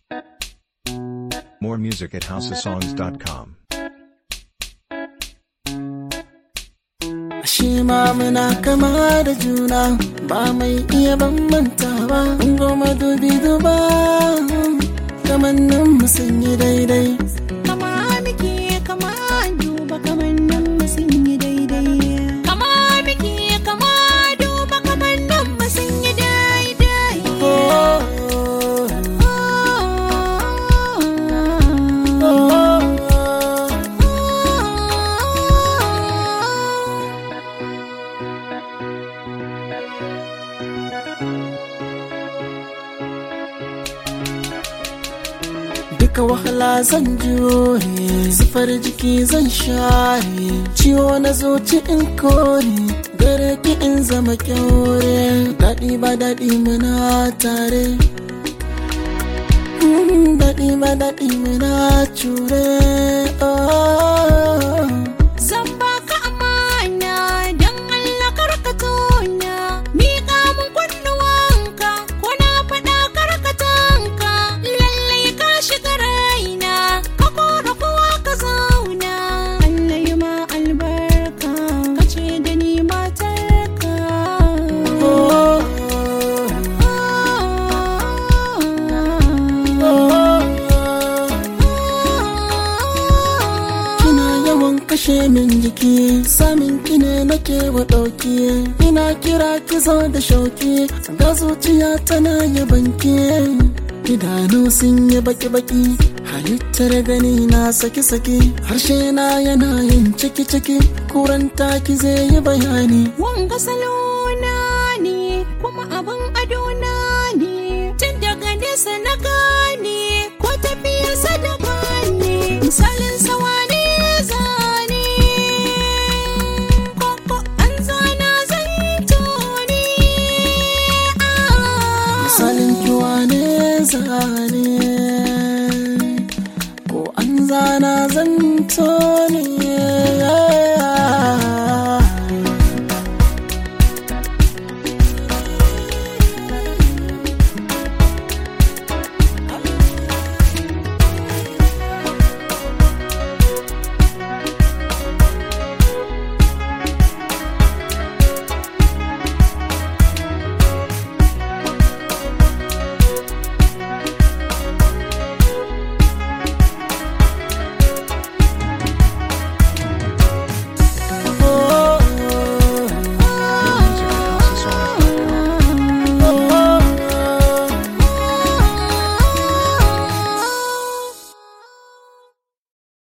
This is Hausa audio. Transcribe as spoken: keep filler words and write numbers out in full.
More music at house of songs dot com. Shi ma muna kama da juna ba mai iya bambantawa. Mun goma dubi duba kamannin mu sun yi daidai. Kama muke kama duba kamannin mu sun yi daidai. Kama muke kama duba kamannin mu sun yi daidai. Oh, oh, oh, oh. Duka wahala zan jure, sufar jiki zan share, ciwo na zuci in kore, gare ki in zama kyaure, daɗi ba daɗi muna tare, daɗi ba daɗi muna cure. Oh. Zan baka amana don Allah karka tona, miƙa mun kunnuwanka ko na faɗa karkatanka, lallai ka shiga raina ka kora kowa ka zauna. Allah yi ma albarka ka ce da ni matarka. Oh. Kina yawan kashe min jiki, samin ki ne nake wa ɗauki, ina kira ki zo da shauki, ga zuciya tana yabanki, idanu sun yi baki-baki, halittar gani na saki-saki, harshe na yana yin ciki-ciki, kuranta ki zai yi bayani. Wanga salona ne kuma abin adona ne, tun daga nesa na gane ko tafiyarsa daban ne, misalin sawa ne zane koko an zana zanto ne. Misalin kiwa ne zane, ko an zana zanto